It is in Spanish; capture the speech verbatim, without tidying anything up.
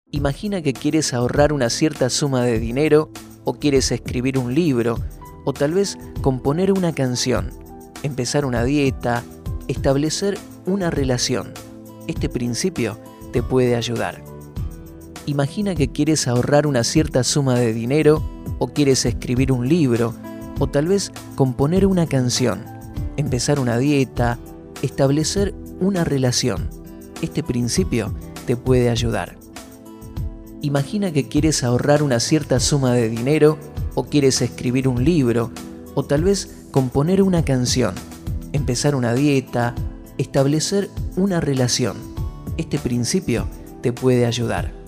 Imagina que quieres ahorrar una cierta suma de dinero, o quieres escribir un libro, o tal vez componer una canción, empezar una dieta, establecer una relación. Este principio te puede ayudar. Imagina que quieres ahorrar una cierta suma de dinero, o quieres escribir un libro, o tal vez componer una canción, empezar una dieta, establecer una relación. Este principio te puede ayudar. Imagina que quieres ahorrar una cierta suma de dinero, o quieres escribir un libro, o tal vez componer una canción, empezar una dieta, establecer una relación. Este principio te puede ayudar.